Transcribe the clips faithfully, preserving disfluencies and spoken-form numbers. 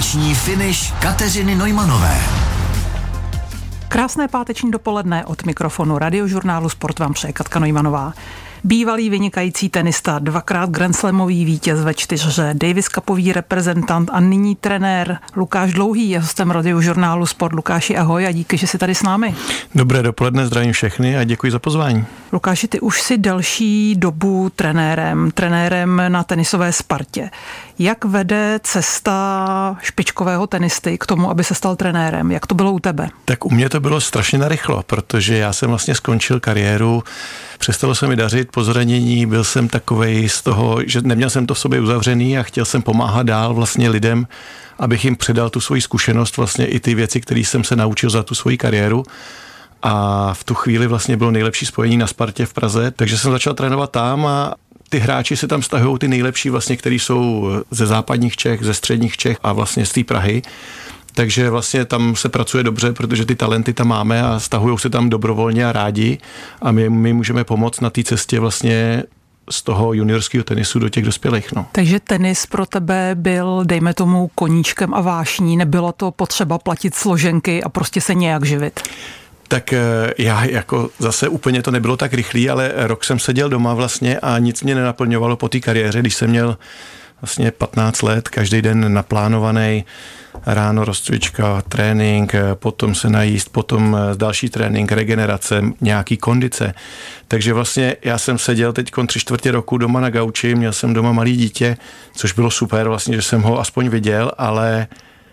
Páteční finish Kateřiny Neumanové. Krásné páteční dopoledne od mikrofonu Radiožurnálu Sport vám přeje Katka Neumannová. Bývalý vynikající tenista, dvakrát grandslamový vítěz ve čtyřhře, Davis Cupový reprezentant a nyní trenér Lukáš Dlouhý je hostem Radiožurnálu Sport. Lukáši, ahoj a díky, že jsi tady s námi. Dobré dopoledne, zdravím všechny a děkuji za pozvání. Lukáši, ty už jsi delší dobu trenérem, trenérem na tenisové Spartě. Jak vede cesta špičkového tenisty k tomu, aby se stal trenérem? Jak to bylo u tebe? Tak u mě to bylo strašně narychlo, protože já jsem vlastně skončil kariéru, přestalo se mi dařit po zranění, byl jsem takovej z toho, že neměl jsem to v sobě uzavřený a chtěl jsem pomáhat dál vlastně lidem, abych jim předal tu svoji zkušenost, vlastně i ty věci, které jsem se naučil za tu svoji kariéru. A v tu chvíli vlastně bylo nejlepší spojení na Spartě v Praze, takže jsem začal trénovat tam a ty hráči se tam stahují ty nejlepší vlastně, kteří jsou ze západních Čech, ze středních Čech a vlastně z té Prahy. Takže vlastně tam se pracuje dobře, protože ty talenty tam máme a stahujou se tam dobrovolně a rádi a my, my můžeme pomoct na té cestě vlastně z toho juniorského tenisu do těch dospělých. No. Takže tenis pro tebe byl, dejme tomu, koníčkem a vášní, nebylo to potřeba platit složenky a prostě se nějak živit? Tak já jako zase úplně to nebylo tak rychlý, ale rok jsem seděl doma vlastně a nic mě nenaplňovalo po té kariéře, když jsem měl vlastně patnáct let, každý den naplánovaný, ráno rozcvička, trénink, potom se najíst, potom další trénink, regenerace, nějaký kondice. Takže vlastně já jsem seděl teď tři čtvrtě roku doma na gauči, měl jsem doma malý dítě, což bylo super vlastně, že jsem ho aspoň viděl, ale,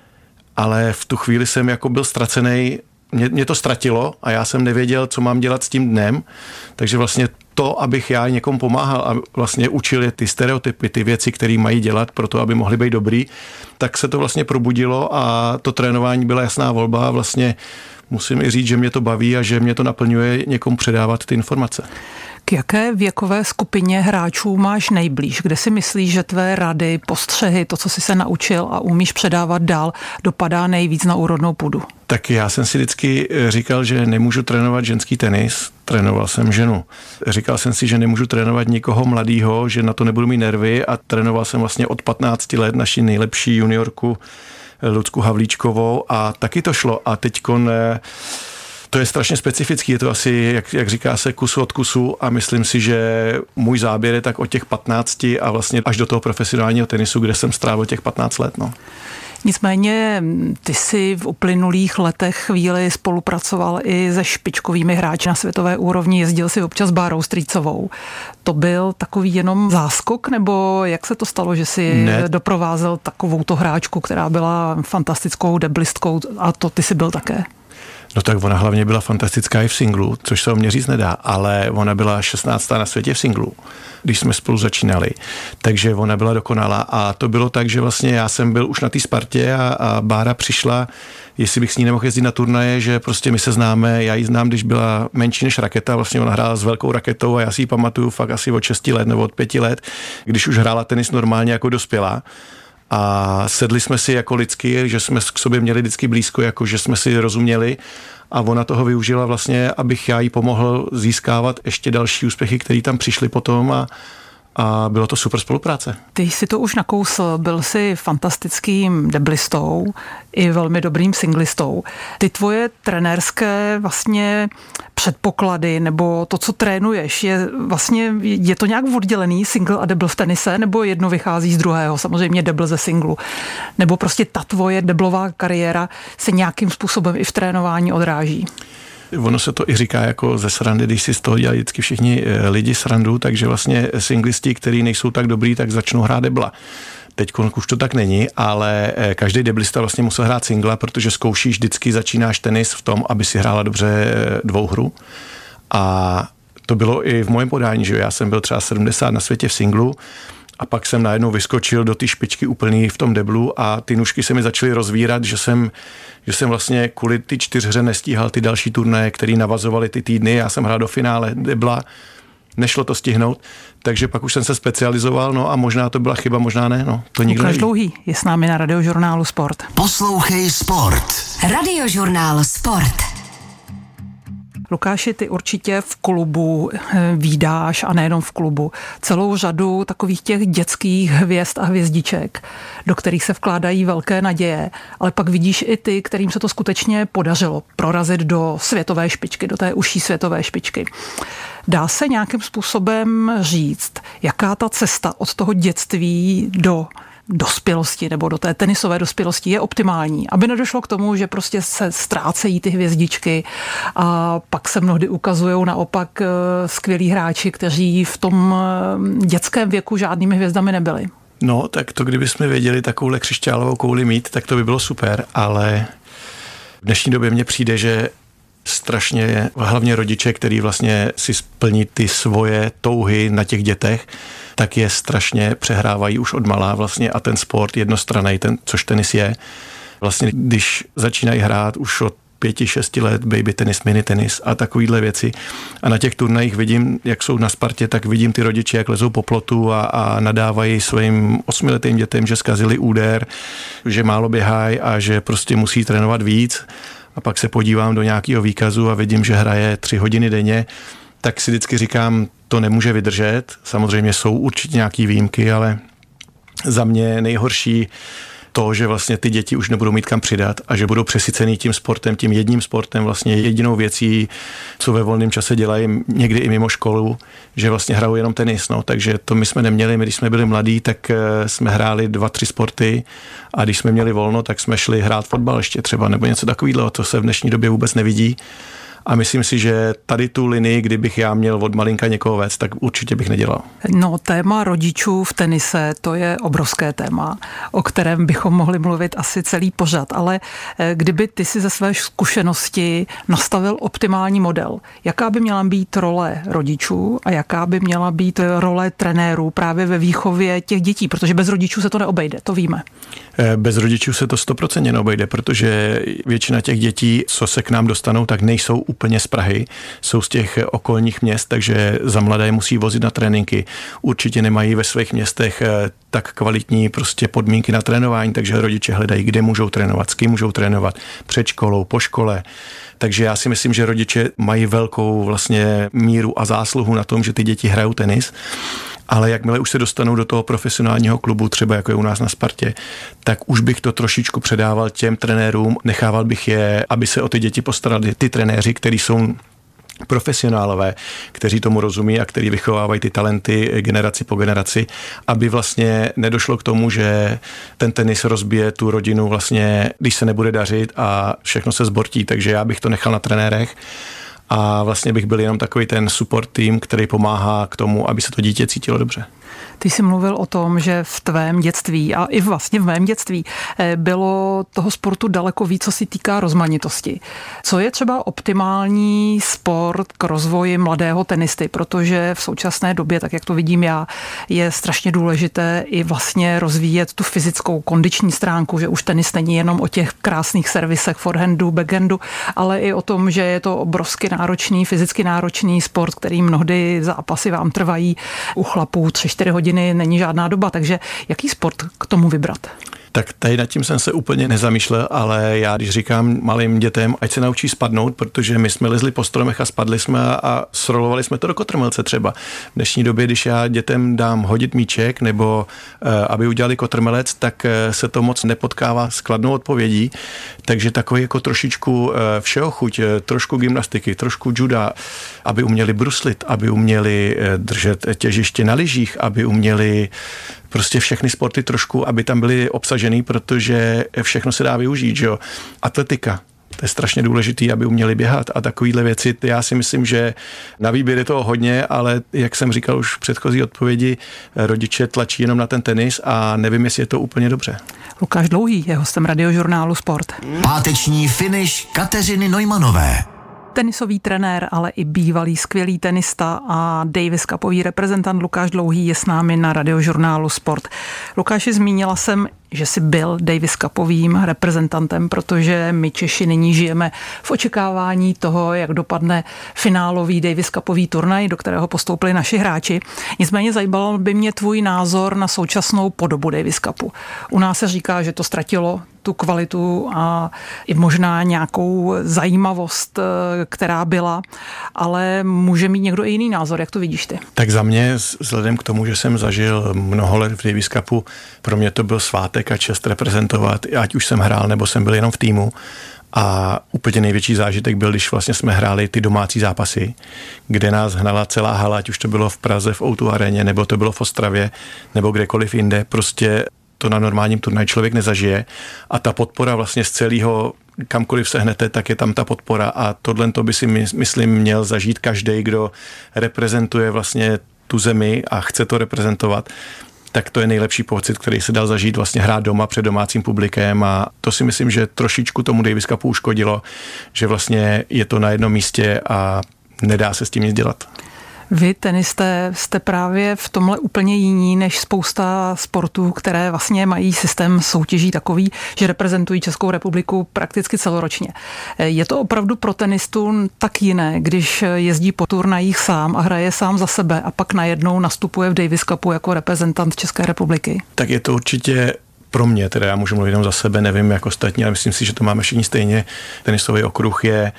ale v tu chvíli jsem jako byl ztracený. Mě, mě to ztratilo a já jsem nevěděl, co mám dělat s tím dnem, takže vlastně to, abych já někomu pomáhal a vlastně učil je ty stereotypy, ty věci, které mají dělat pro to, aby mohli být dobrý, tak se to vlastně probudilo a to trénování byla jasná volba a vlastně musím i říct, že mě to baví a že mě to naplňuje někomu předávat ty informace. K jaké věkové skupině hráčů máš nejblíž? Kde si myslíš, že tvé rady, postřehy, to, co jsi se naučil a umíš předávat dál, dopadá nejvíc na úrodnou půdu? Tak já jsem si vždycky říkal, že nemůžu trénovat ženský tenis, trénoval jsem ženu. Říkal jsem si, že nemůžu trénovat nikoho mladýho, že na to nebudu mít nervy a trénoval jsem vlastně od patnácti let naši nejlepší juniorku Lucku Havlíčkovou a taky to šlo a teďkon to je strašně specifický, je to asi, jak, jak říká se, kus od kusu a myslím si, že můj záběr je tak od těch patnácti a vlastně až do toho profesionálního tenisu, kde jsem strávil těch patnáct let. No. Nicméně ty jsi v uplynulých letech chvíli spolupracoval i se špičkovými hráči na světové úrovni, jezdil si občas s Bárou Strýcovou. To byl takový jenom záskok, nebo jak se to stalo, že jsi ne. doprovázel takovouto hráčku, která byla fantastickou deblistkou a to ty jsi byl také? No tak ona hlavně byla fantastická i v singlu, což se o mě říct nedá, ale ona byla šestnáctá na světě v singlu, když jsme spolu začínali. Takže ona byla dokonalá a to bylo tak, že vlastně já jsem byl už na té Spartě a, a Bára přišla, jestli bych s ní nemohl jezdit na turnaje, že prostě my se známe, já ji znám, když byla menší než raketa, vlastně ona hrála s velkou raketou a já si ji pamatuju fakt asi od šesti let nebo od pěti let, když už hrála tenis normálně jako dospělá. A sedli jsme si jako lidsky, že jsme k sobě měli vždycky blízko, jako že jsme si rozuměli a ona toho využila vlastně, abych já jí pomohl získávat ještě další úspěchy, které tam přišly potom a a bylo to super spolupráce. Ty jsi to už nakousl, byl jsi fantastickým deblistou i velmi dobrým singlistou. Ty tvoje trenérské vlastně předpoklady nebo to, co trénuješ, je vlastně, je to nějak oddělený single a debl v tenise, nebo jedno vychází z druhého, samozřejmě debl ze singlu, nebo prostě ta tvoje deblová kariéra se nějakým způsobem i v trénování odráží? Ono se to i říká jako ze srandy, když si z toho dělají vždycky všichni lidi srandu, takže vlastně singlisti, kteří nejsou tak dobrý, tak začnou hrát debla. Teď už to tak není, ale každý deblista vlastně musel hrát singla, protože zkoušíš, vždycky začínáš tenis v tom, aby si hrála dobře dvouhru. A to bylo i v mém podání, že já jsem byl třeba sedmdesát na světě v singlu, a pak jsem najednou vyskočil do té špičky úplný v tom deblu a ty nůžky se mi začaly rozvírat, že jsem, že jsem vlastně kvůli ty čtyřhře nestíhal ty další turnaje, které navazovaly ty týdny. Já jsem hrál do finále debla, nešlo to stihnout, takže pak už jsem se specializoval, no a možná to byla chyba, možná ne, no, to nikdo neví. Lukáš Dlouhý je s námi na Radiožurnálu Sport. Poslouchej Sport. Radiožurnál Sport. Lukáši, ty určitě v klubu vídáš, a nejenom v klubu, celou řadu takových těch dětských hvězd a hvězdiček, do kterých se vkládají velké naděje, ale pak vidíš i ty, kterým se to skutečně podařilo prorazit do světové špičky, do té užší světové špičky. Dá se nějakým způsobem říct, jaká ta cesta od toho dětství do dospělosti nebo do té tenisové dospělosti je optimální, aby nedošlo k tomu, že prostě se ztrácejí ty hvězdičky a pak se mnohdy ukazují naopak skvělí hráči, kteří v tom dětském věku žádnými hvězdami nebyli. No, tak to kdybychom věděli takovouhle křišťálovou kouli mít, tak to by bylo super, ale v dnešní době mně přijde, že strašně, hlavně rodiče, který vlastně si splní ty svoje touhy na těch dětech, tak je strašně přehrávají už od malá vlastně a ten sport jednostranný, ten, což tenis je. Vlastně když začínají hrát už od pěti, šesti let, baby tenis, mini tenis a takovýhle věci. A na těch turnajích vidím, jak jsou na Spartě, tak vidím ty rodiče, jak lezou po plotu a, a nadávají svým osmiletým dětem, že zkazili úder, že málo běhají a že prostě musí trénovat víc. A pak se podívám do nějakého výkazu a vidím, že hraje tři hodiny denně, tak si vždycky říkám, to nemůže vydržet. Samozřejmě jsou určitě nějaký výjimky, ale za mě nejhorší to, že vlastně ty děti už nebudou mít kam přidat a že budou přesycený tím sportem, tím jedním sportem, vlastně jedinou věcí, co ve volném čase dělají někdy i mimo školu, že vlastně hrajou jenom tenis. No. Takže to my jsme neměli, my když jsme byli mladí, tak jsme hráli dva, tři sporty a když jsme měli volno, tak jsme šli hrát fotbal ještě třeba nebo něco takového, co se v dnešní době vůbec nevidí. A myslím si, že tady tu linii, kdybych já měl od malinka někoho vést, tak určitě bych nedělal. No, téma rodičů v tenise, to je obrovské téma, o kterém bychom mohli mluvit asi celý pořad, ale kdyby ty si ze své zkušenosti nastavil optimální model, jaká by měla být role rodičů a jaká by měla být role trenérů právě ve výchově těch dětí, protože bez rodičů se to neobejde, to víme. Bez rodičů se to stoprocentně neobejde, protože většina těch dětí, co se k nám dostanou, tak nejsou úplně z Prahy, jsou z těch okolních měst, takže za mladé musí vozit na tréninky. Určitě nemají ve svých městech tak kvalitní prostě podmínky na trénování, takže rodiče hledají, kde můžou trénovat, s kým můžou trénovat, před školou, po škole. Takže já si myslím, že rodiče mají velkou vlastně míru a zásluhu na tom, že ty děti hrajou tenis. Ale jakmile už se dostanou do toho profesionálního klubu, třeba jako je u nás na Spartě, tak už bych to trošičku předával těm trenérům, nechával bych je, aby se o ty děti postarali ty trenéři, kteří jsou profesionálové, kteří tomu rozumí a kteří vychovávají ty talenty generaci po generaci, aby vlastně nedošlo k tomu, že ten tenis rozbije tu rodinu vlastně, když se nebude dařit a všechno se zbortí, takže já bych to nechal na trenérech. A vlastně bych byl jenom takový ten support tým, který pomáhá k tomu, aby se to dítě cítilo dobře. Ty jsi mluvil o tom, že v tvém dětství a i vlastně v mém dětství bylo toho sportu daleko víc, co se týká rozmanitosti. Co je třeba optimální sport k rozvoji mladého tenisty, protože v současné době, tak jak to vidím já, je strašně důležité i vlastně rozvíjet tu fyzickou kondiční stránku, že už tenis není jenom o těch krásných servisech forehandu, backhandu, ale i o tom, že je to obrovsky náročný, fyzicky náročný sport, který mnohdy zápasy vám trvají u chlapů tři čtyři hodiny, není žádná doba, takže jaký sport k tomu vybrat? Tak tady nad tím jsem se úplně nezamýšlel, ale já když říkám malým dětem, ať se naučí spadnout, protože my jsme lezli po stromech a spadli jsme a srolovali jsme to do kotrmelce třeba. V dnešní době, když já dětem dám hodit míček nebo uh, aby udělali kotrmelec, tak uh, se to moc nepotkává s kladnou odpovědí, takže takový jako trošičku uh, všeho chuť, uh, trošku gymnastiky, trošku juda, aby uměli bruslit, aby uměli uh, držet těžiště na lyžích, aby uměli prostě všechny sporty trošku, aby tam byly obsažený, protože všechno se dá využít, že jo. Atletika, to je strašně důležitý, aby uměli běhat a takovýhle věci. Já si myslím, že na výběr je toho hodně, ale jak jsem říkal už v předchozí odpovědi, rodiče tlačí jenom na ten tenis a nevím, jestli je to úplně dobře. Lukáš Dlouhý je hostem Radiožurnálu Sport. Páteční finish Kateřiny Neumanové. Tenisový trenér, ale i bývalý skvělý tenista a Davis Cupový reprezentant Lukáš Dlouhý je s námi na Radiožurnálu Sport. Lukáši, zmínila jsem, že jsi byl Davis Cupovým reprezentantem, protože my Češi nyní žijeme v očekávání toho, jak dopadne finálový Davis Cupový turnaj, do kterého postoupili naši hráči. Nicméně zajímal by mě tvůj názor na současnou podobu Davis Cupu. U nás se říká, že to ztratilo tu kvalitu a i možná nějakou zajímavost, která byla, ale může mít někdo i jiný názor. Jak to vidíš ty? Tak za mě, vzhledem k tomu, že jsem zažil mnoho let v Davis Cupu, pro mě to byl svátek a čest reprezentovat, ať už jsem hrál, nebo jsem byl jenom v týmu. A úplně největší zážitek byl, když vlastně jsme hráli ty domácí zápasy, kde nás hnala celá hala, ať už to bylo v Praze v ó dva aréně, nebo to bylo v Ostravě, nebo kdekoliv jinde. Prostě to na normálním turnaji člověk nezažije. A ta podpora vlastně z celého, kamkoliv se hnete, tak je tam ta podpora. A tohle to by si myslím měl zažít každý, kdo reprezentuje vlastně tu zemi a chce to reprezentovat. Tak to je nejlepší pocit, který se dal zažít, vlastně hrát doma před domácím publikem, a to si myslím, že trošičku tomu Davis Cupu uškodilo, že vlastně je to na jednom místě a nedá se s tím nic dělat. Vy, tenisté, jste právě v tomhle úplně jiní než spousta sportů, které vlastně mají systém soutěží takový, že reprezentují Českou republiku prakticky celoročně. Je to opravdu pro tenistu tak jiné, když jezdí po turnajích sám a hraje sám za sebe a pak najednou nastupuje v Davis Cupu jako reprezentant České republiky? Tak je to určitě pro mě, teda já můžu mluvit jenom za sebe, nevím jak ostatní, ale myslím si, že to máme všichni stejně. Tenisový okruh je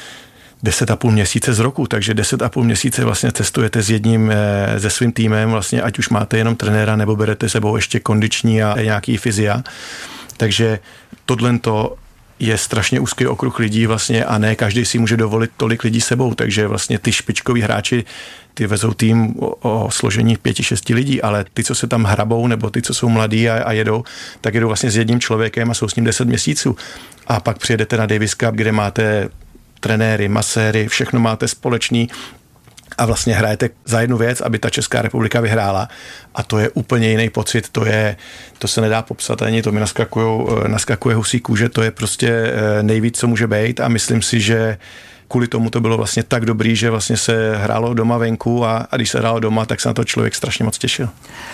deset a půl měsíce z roku, takže deset a půl měsíce vlastně cestujete s jedním, se svým týmem, vlastně ať už máte jenom trenéra, nebo berete sebou ještě kondiční a nějaký fyzia. Takže tohle to je strašně úzký okruh lidí vlastně a ne každý si může dovolit tolik lidí sebou, takže vlastně ty špičkoví hráči, ty vezou tým o, o složení pěti, šesti lidí, ale ty, co se tam hrabou, nebo ty, co jsou mladí a, a jedou, tak jedou vlastně s jedním člověkem a jsou s ním deset měsíců. A pak přijedete na Davis Cup, kde máte trenéry, maséry, všechno máte společný a vlastně hrajete za jednu věc, aby ta Česká republika vyhrála. A to je úplně jiný pocit, to je, to se nedá popsat ani, to mi naskakuje husí kůže, to je prostě nejvíc, co může být, a myslím si, že kvůli tomu to bylo vlastně tak dobrý, že vlastně se hrálo doma venku a, a když se hrálo doma, tak se na to člověk strašně moc těšil.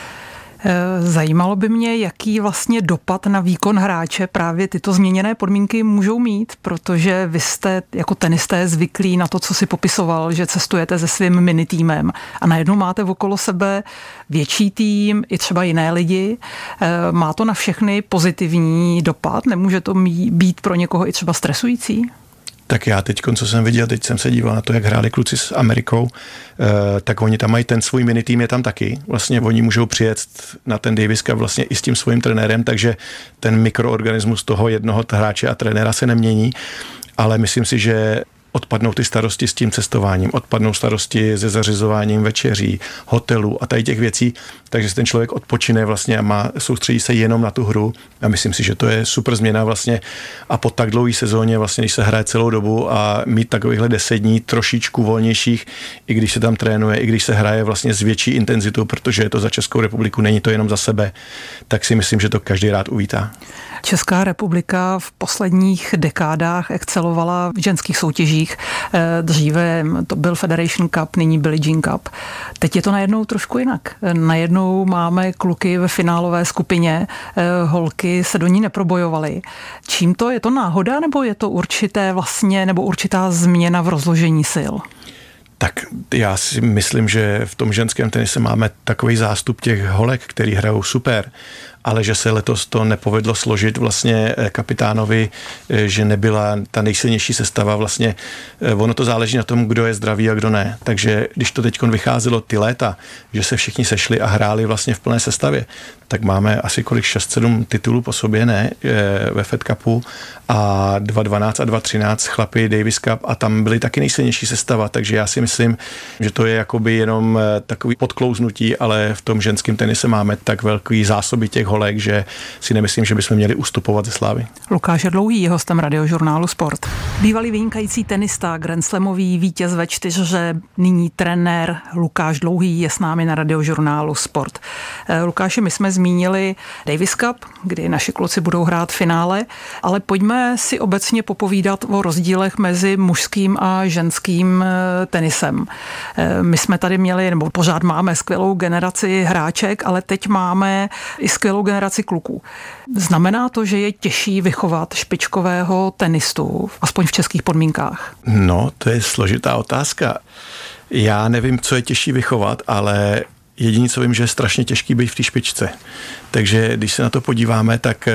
Zajímalo by mě, jaký vlastně dopad na výkon hráče právě tyto změněné podmínky můžou mít, protože vy jste jako tenisté zvyklí na to, co si popisoval, že cestujete se svým minitýmem a najednou máte okolo sebe větší tým, i třeba jiné lidi. Má to na všechny pozitivní dopad? Nemůže to být pro někoho i třeba stresující? Tak já teď, co jsem viděl, teď jsem se díval na to, jak hráli kluci s Amerikou, tak oni tam mají ten svůj minitým, je tam taky. Vlastně oni můžou přijet na ten Davis Cup vlastně i s tím svým trenérem, takže ten mikroorganismus toho jednoho hráče a trenéra se nemění, ale myslím si, že odpadnou ty starosti s tím cestováním, odpadnou starosti se zařizováním večeří, hotelů a tady těch věcí, takže si ten člověk odpočine vlastně a má, soustředí se jenom na tu hru a myslím si, že to je super změna vlastně a po tak dlouhé sezóně vlastně, když se hraje celou dobu a mít takovýchhle deset dní trošičku volnějších, i když se tam trénuje, i když se hraje vlastně s větší intenzitou, protože je to za Českou republiku, není to jenom za sebe, tak si myslím, že to každý rád uvítá. Česká republika v posledních dekádách excelovala v ženských soutěžích. Dříve to byl Federation Cup, nyní Billie Jean Cup. Teď je to najednou trošku jinak. Najednou máme kluky ve finálové skupině, holky se do ní neprobojovaly. Čím to? Je to náhoda, nebo je to určité vlastně, nebo určitá změna v rozložení sil? Tak já si myslím, že v tom ženském tenise máme takový zástup těch holek, který hrajou super, ale že se letos to nepovedlo složit vlastně kapitánovi, že nebyla ta nejsilnější sestava vlastně. Ono to záleží na tom, kdo je zdravý a kdo ne. Takže když to teď vycházelo ty léta, že se všichni sešli a hráli vlastně v plné sestavě, tak máme asi kolik šest sedm titulů po sobě, ne, ve Fed Cupu a dva dvanáct a dva třináct chlapy Davis Cup a tam byly taky nejsilnější sestava, takže já si myslím, že to je jakoby jenom takový podklouznutí, ale v tom ženském tenise máme tak velký zásoby těch holek, že si nemyslím, že bychom měli ustupovat ze slávy. Lukáš Dlouhý je hostem radiožurnálu Sport. Bývalý vynikající tenista, grandslamový vítěz ve čtyřhře, nyní trenér Lukáš Dlouhý je s námi na radiožurnálu Sport. Lukáši, my jsme zmínili Davis Cup, kdy naši kluci budou hrát finále, ale pojďme si obecně popovídat o rozdílech mezi mužským a ženským tenisem. My jsme tady měli, nebo pořád máme skvělou generaci hráček, ale teď máme i skvělou generaci kluků. Znamená to, že je těžší vychovat špičkového tenistu, aspoň v českých podmínkách? No, to je složitá otázka. Já nevím, co je těžší vychovat, ale jediné, co vím, že je strašně těžký být v té špičce. Takže když se na to podíváme, tak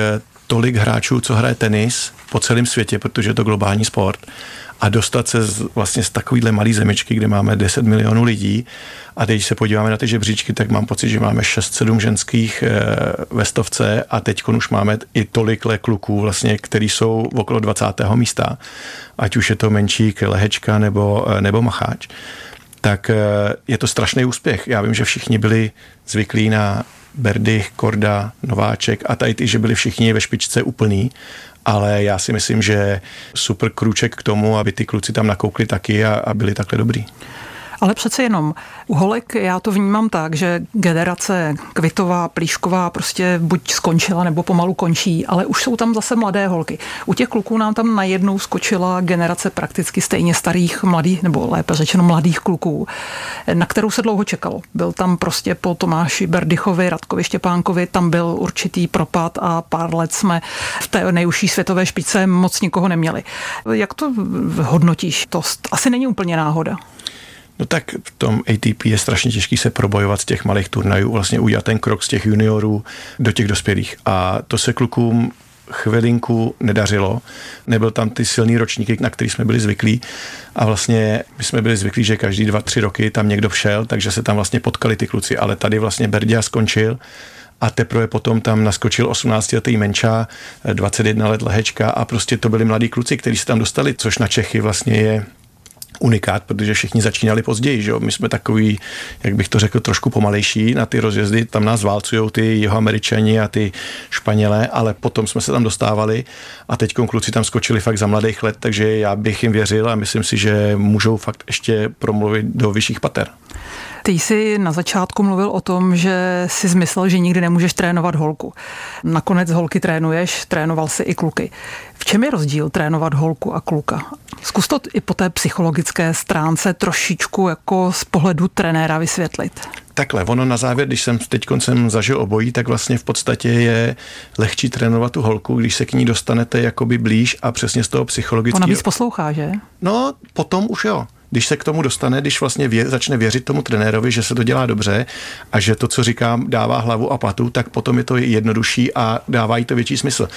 tolik hráčů, co hraje tenis po celém světě, protože je to globální sport. A dostat se z, vlastně z takovýhle malý zemičky, kde máme deset milionů lidí a teď se podíváme na ty žebříčky, tak mám pocit, že máme šest sedm ženských e, ve stovce a teď už máme i tolikle kluků, vlastně, který jsou okolo dvacátého místa, ať už je to Menčík, Lehečka nebo, nebo Macháč. Tak e, je to strašný úspěch. Já vím, že všichni byli zvyklí na Berdych, Korda, Nováček a tady ty, že byli všichni ve špičce úplný, ale já si myslím, že super krůček k tomu, aby ty kluci tam nakoukli taky a, a byli takhle dobrý. Ale přece jenom u holek já to vnímám tak, že generace Kvitová, Plíšková prostě buď skončila nebo pomalu končí, ale už jsou tam zase mladé holky. U těch kluků nám tam najednou skočila generace prakticky stejně starých mladých, nebo lépe řečeno mladých kluků, na kterou se dlouho čekalo. Byl tam prostě po Tomáši Berdychovi, Radkovi Štěpánkovi, tam byl určitý propad a pár let jsme v té nejužší světové špičce moc nikoho neměli. Jak to hodnotíš? To asi není úplně náhoda. No tak v tom A T P je strašně těžký se probojovat z těch malých turnajů, vlastně udělat ten krok z těch juniorů do těch dospělých. A to se klukům chvilinku nedařilo. Nebyl tam ty silný ročníky, na který jsme byli zvyklí. A vlastně my jsme byli zvyklí, že každý dva, tři roky tam někdo všel, takže se tam vlastně potkali ty kluci. Ale tady vlastně Berďa skončil a teprve potom tam naskočil osmnáctiletý Menča, dvacet jedna let Lehečka a prostě to byli mladí kluci, kteří se tam dostali, což na Čechy vlastně je unikát, protože všichni začínali později, že jo? My jsme takový, jak bych to řekl, trošku pomalejší na ty rozjezdy, tam nás válcujou ty Jihoameričani a ty Španělé, ale potom jsme se tam dostávali a teď kluci tam skočili fakt za mladých let, takže já bych jim věřil a myslím si, že můžou fakt ještě promluvit do vyšších pater. Ty jsi na začátku mluvil o tom, že jsi zmyslel, že nikdy nemůžeš trénovat holku. Nakonec holky trénuješ, trénoval jsi i kluky. V čem je rozdíl trénovat holku a kluka? Zkus to i po té psychologické stránce trošičku jako z pohledu trenéra vysvětlit. Takhle, ono na závěr, když jsem teď jsem zažil obojí, tak vlastně v podstatě je lehčí trénovat tu holku, když se k ní dostanete jakoby blíž a přesně z toho psychologického. Ona víc poslouchá, že? No, potom už jo. Když se k tomu dostane, když vlastně vě, začne věřit tomu trenérovi, že se to dělá dobře a že to, co říkám, dává hlavu a patu, tak potom je to jednodušší a dává jí to větší smysl.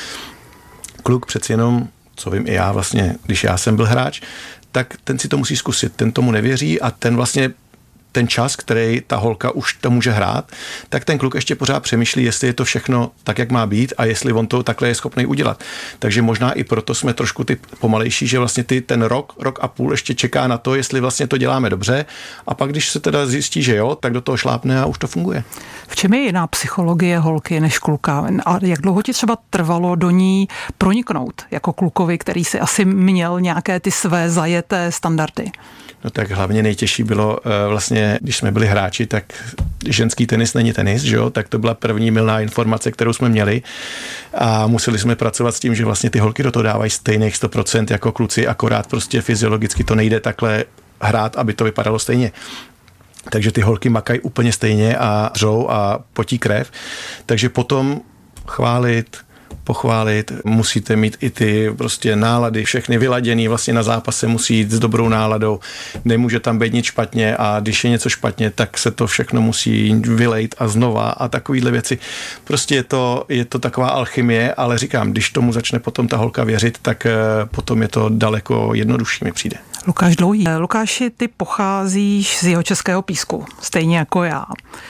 Kluk přeci jenom, co vím i já vlastně, když já jsem byl hráč, tak ten si to musí zkusit, ten tomu nevěří a ten vlastně ten čas, který ta holka už to může hrát, tak ten kluk ještě pořád přemýšlí, jestli je to všechno tak, jak má být a jestli on to takhle je schopný udělat. Takže možná i proto jsme trošku ty pomalejší, že vlastně ty ten rok, rok a půl ještě čeká na to, jestli vlastně to děláme dobře a pak, když se teda zjistí, že jo, tak do toho šlápne a už to funguje. V čem je jiná psychologie holky než kluka? A jak dlouho ti třeba trvalo do ní proniknout jako klukovi, který si asi měl nějaké ty své zajeté standardy? No tak hlavně nejtěžší bylo vlastně, když jsme byli hráči, tak ženský tenis není tenis, že jo? Tak to byla první mylná informace, kterou jsme měli a museli jsme pracovat s tím, že vlastně ty holky do toho dávají stejných sto procent jako kluci, akorát prostě fyziologicky to nejde takhle hrát, aby to vypadalo stejně. Takže ty holky makají úplně stejně a řou a potí krev. Takže potom chválit, pochválit, musíte mít i ty prostě nálady, všechny vyladěný, vlastně na zápase musí jít s dobrou náladou, nemůže tam být nic špatně a když je něco špatně, tak se to všechno musí vylejt a znova a takovýhle věci. Prostě je to, je to taková alchymie, ale říkám, když tomu začne potom ta holka věřit, tak potom je to daleko jednodušší, mi přijde. Lukáš Dlouhý. Lukáši, ty pocházíš z Jihočeského Písku, stejně jako já.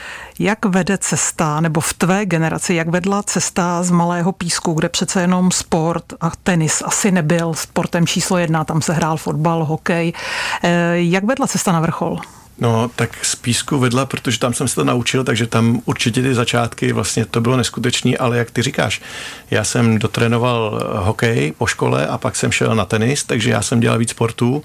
Jak vede cesta, nebo v tvé generaci, jak vedla cesta z Malého Písku, kde přece jenom sport a tenis asi nebyl sportem číslo jedna, tam se hrál fotbal, hokej. Jak vedla cesta na vrchol? No, tak z Písku vedla, protože tam jsem se to naučil, takže tam určitě ty začátky, vlastně to bylo neskutečný, ale jak ty říkáš, já jsem dotrénoval hokej po škole a pak jsem šel na tenis, takže já jsem dělal víc sportů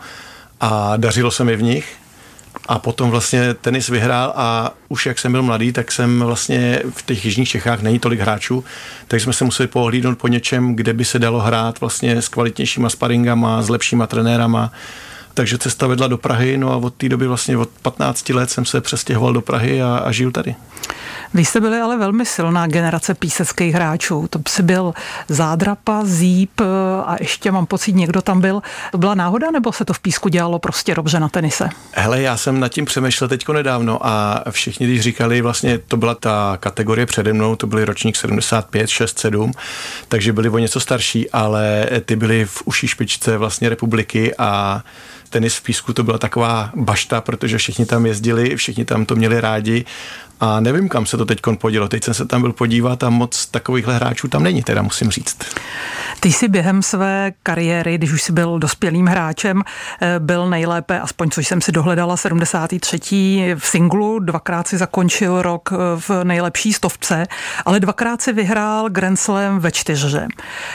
a dařilo se mi v nich. A potom vlastně tenis vyhrál a už jak jsem byl mladý, tak jsem vlastně v těch jižních Čechách není tolik hráčů, tak jsme se museli pohlídnout po něčem, kde by se dalo hrát vlastně s kvalitnějšíma sparingama, s lepšíma trenérama Takže cesta vedla do Prahy, no a od té doby vlastně od patnácti let jsem se přestěhoval do Prahy a, a žiju tady. Vy jste byli ale velmi silná generace píseckých hráčů. To si byl Zádrapa, Zíp a ještě mám pocit, někdo tam byl. To byla náhoda, nebo se to v písku dělalo prostě dobře na tenise? Hele, já jsem nad tím přemýšlel teďko nedávno a všichni, když říkali, vlastně to byla ta kategorie přede mnou, to byly ročník sedmdesát pět, šest, sedm, takže byli o něco starší, ale ty byli v uší špičce vlastně republiky a tenis v písku to byla taková bašta, protože všichni tam jezdili, všichni tam to měli rádi a nevím, kam se to teďkon podělo. Teď jsem se tam byl podívat a moc takovýchhle hráčů tam není, teda musím říct. Ty jsi během své kariéry, když už jsi byl dospělým hráčem, byl nejlépe, aspoň což jsem si dohledala, sedmdesátý třetí v singlu, dvakrát si zakončil rok v nejlepší stovce, ale dvakrát si vyhrál Grand Slam ve čtyřře.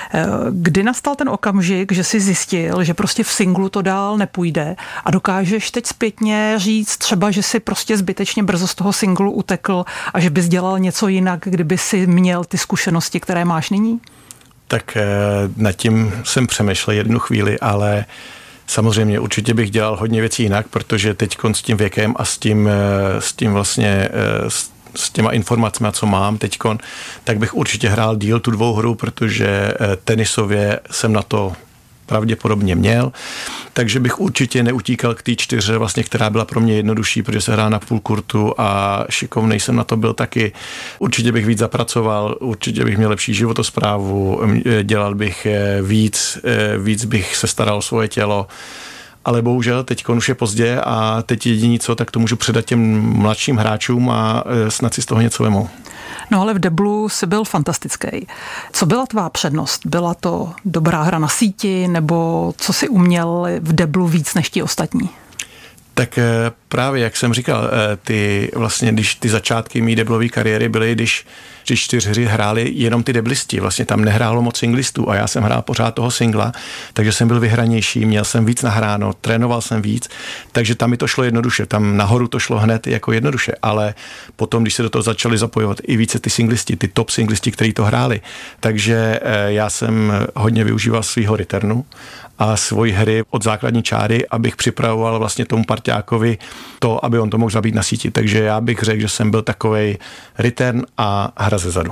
Kdy nastal ten okamžik, že si zjistil, že prostě v singlu to dál nepůjde a dokážeš teď zpětně říct třeba, že si prostě zbytečně brzo z toho singlu utekl a že bys dělal něco jinak, kdyby si měl ty zkušenosti, které máš nyní? Tak nad tím jsem přemýšlel jednu chvíli, ale samozřejmě určitě bych dělal hodně věcí jinak, protože teď s tím věkem a s tím, s tím vlastně s, s těma informacemi, co mám teďkon, tak bych určitě hrál díl tu dvouhru, protože tenisově jsem na to pravděpodobně měl, takže bych určitě neutíkal k té čtyře, vlastně, která byla pro mě jednodušší, protože se hrá na půl kurtu a šikovnej jsem na to byl taky. Určitě bych víc zapracoval, určitě bych měl lepší životosprávu, dělal bych víc, víc bych se staral o svoje tělo, ale bohužel teď už je pozdě a teď jediný co, tak to můžu předat těm mladším hráčům a snad si z toho něco vemu. No ale v deblu jsi byl fantastický. Co byla tvá přednost? Byla to dobrá hra na síti, nebo co jsi uměl v deblu víc než ti ostatní? Tak právě, jak jsem říkal, ty vlastně, když ty začátky mý deblové kariéry byly, když ty čtyřhry hráli jenom ty deblisti, vlastně tam nehrálo moc singlistů a já jsem hrál pořád toho singla, takže jsem byl vyhranější, měl jsem víc nahráno, trénoval jsem víc, takže tam mi to šlo jednoduše, tam nahoru to šlo hned jako jednoduše, ale potom, když se do toho začali zapojovat i více ty singlisti, ty top singlisti, kteří to hráli, takže já jsem hodně využíval svýho returnu a svoji hry od základní čáry, abych připravoval vlastně tomu parťákovi to, aby on to mohl zabít na síti. Takže já bych řekl, že jsem byl takovej return a hra ze zadu.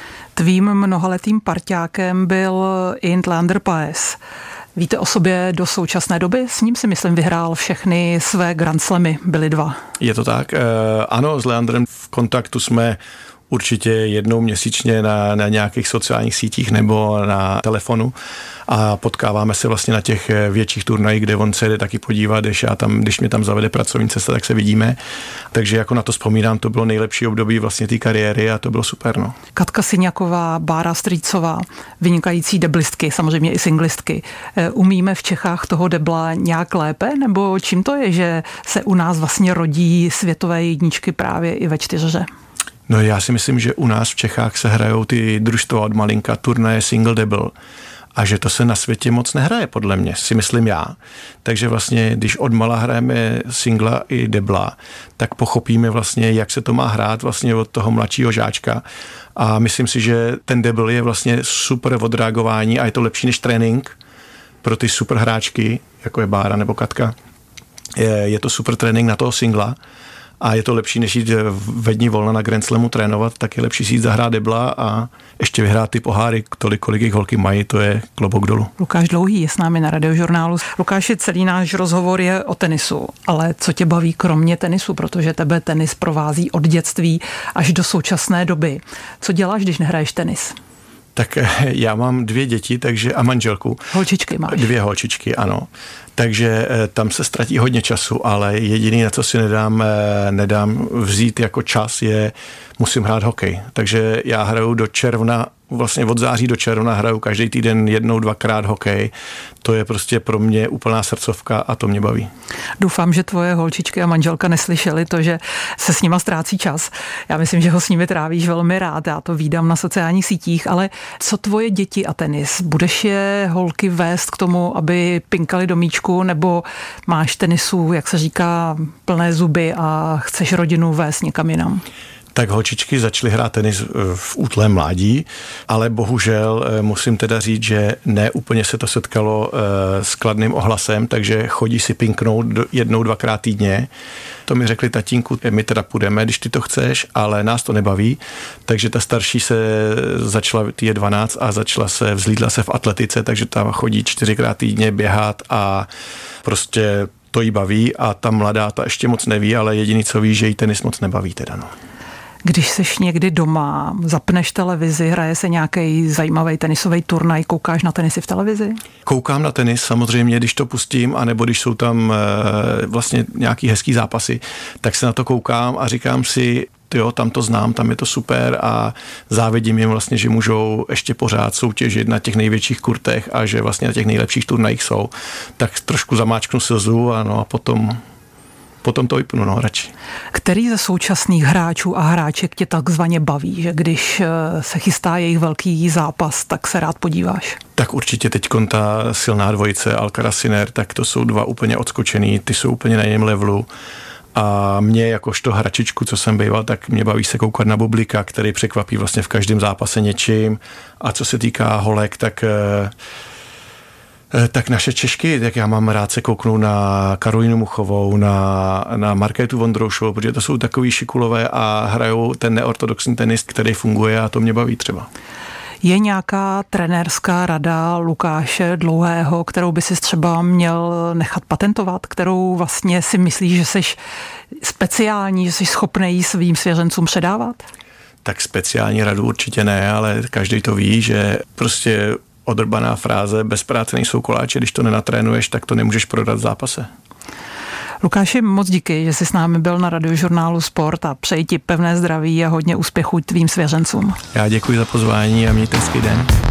Tvým mnohaletým parťákem byl Int Leander Paes. Víte o sobě do současné doby? S ním si myslím vyhrál všechny své Grand Slamy, byly dva. Je to tak? E, ano, s Leandrem v kontaktu jsme určitě jednou měsíčně na, na nějakých sociálních sítích nebo na telefonu a potkáváme se vlastně na těch větších turnajích, kde on se jde taky podívat, když, já tam, když mě tam zavede pracovní cesta, tak se vidíme. Takže jako na to vzpomínám, to bylo nejlepší období vlastně té kariéry a to bylo super. No. Katka Syňaková, Bára Strýcová, vynikající deblistky, samozřejmě i singlistky. Umíme v Čechách toho debla nějak lépe, nebo čím to je, že se u nás vlastně rodí světové jedničky právě i ve čtyřře? No já si myslím, že u nás v Čechách se hrajou ty družstva od malinka, turnaje single double a že to se na světě moc nehraje, podle mě, si myslím já. Takže vlastně, když odmala hrajeme singla i debla, tak pochopíme vlastně, jak se to má hrát vlastně od toho mladšího žáčka a myslím si, že ten double je vlastně super odreagování a je to lepší než trénink pro ty super hráčky, jako je Bára nebo Katka. Je, je to super trénink na toho singla. A je to lepší, než jít ve dní volna na Grand Slamu trénovat, tak je lepší si jít zahrát debla a ještě vyhrát ty poháry, tolik, kolik jich holky mají, to je klobouk dolů. Lukáš Dlouhý je s námi na Radiožurnálu. Lukáši, celý náš rozhovor je o tenisu, ale co tě baví kromě tenisu, protože tebe tenis provází od dětství až do současné doby. Co děláš, když nehraješ tenis? Tak já mám dvě děti, takže a manželku. Holčičky máš. Dvě holčičky, ano. Takže tam se ztratí hodně času, ale jediný, na co si nedám, nedám vzít jako čas, je musím hrát hokej. Takže já hraju do června, vlastně od září do června hraju každý týden jednou, dvakrát hokej. To je prostě pro mě úplná srdcovka a to mě baví. Doufám, že tvoje holčičky a manželka neslyšeli to, že se s nima ztrácí čas. Já myslím, že ho s nimi trávíš velmi rád, já to vídám na sociálních sítích, ale co tvoje děti a tenis? Budeš je holky vést k tomu, aby pinkali do míčku, nebo máš tenisu, jak se říká, plné zuby a chceš rodinu vést někam jinam? Tak holčičky začaly hrát tenis v útlém mládí, ale bohužel musím teda říct, že ne úplně se to setkalo s kladným ohlasem, takže chodí si pinknout jednou, dvakrát týdně. To mi řekli: tatínku, my teda půjdeme, když ty to chceš, ale nás to nebaví. Takže ta starší se začala, ty je dvanáct a začala se, vzlídla se v atletice, takže tam chodí čtyřikrát týdně běhat a prostě to jí baví, a ta mladá ta ještě moc neví, ale jediný, co ví, že jí tenis moc nebaví teda, no. Když seš někdy doma, zapneš televizi, hraje se nějaký zajímavý tenisový turnaj, koukáš na tenisy v televizi? Koukám na tenis samozřejmě, když to pustím, anebo když jsou tam e, vlastně nějaký hezký zápasy, tak se na to koukám a říkám si, jo, tam to znám, tam je to super, a závidím jim vlastně, že můžou ještě pořád soutěžit na těch největších kurtech a že vlastně na těch nejlepších turnajích jsou. Tak trošku zamáčknu slzu a, no, a potom... Potom to vypnu, no, radši. Který ze současných hráčů a hráček tě takzvaně baví, že když se chystá jejich velký zápas, tak se rád podíváš? Tak určitě teďkon ta silná dvojice Alcaraz Sinner, tak to jsou dva úplně odskočený, ty jsou úplně na jiném levelu. A mě jakožto hračičku, co jsem býval, tak mě baví se koukat na Bublika, který překvapí vlastně v každém zápase něčím. A co se týká holek, tak... Tak naše Češky, tak já mám rád se kouknout na Karolínu Muchovou, na, na Markétu Vondroušovou, protože to jsou takový šikulové a hrajou ten neortodoxní tenis, který funguje, a to mě baví třeba. Je nějaká trenérská rada Lukáše Dlouhého, kterou by si třeba měl nechat patentovat, kterou vlastně si myslíš, že jsi speciální, že jsi schopný svým svěřencům předávat? Tak speciální radu určitě ne, ale každý to ví, že prostě odrbaná fráze, bez práce nejsou koláče, když to nenatrénuješ, tak to nemůžeš prodat v zápase. Lukáši, moc díky, že jsi s námi byl na Radiožurnálu Sport, a přeji ti pevné zdraví a hodně úspěchů tvým svěřencům. Já děkuji za pozvání a mějte hezký den.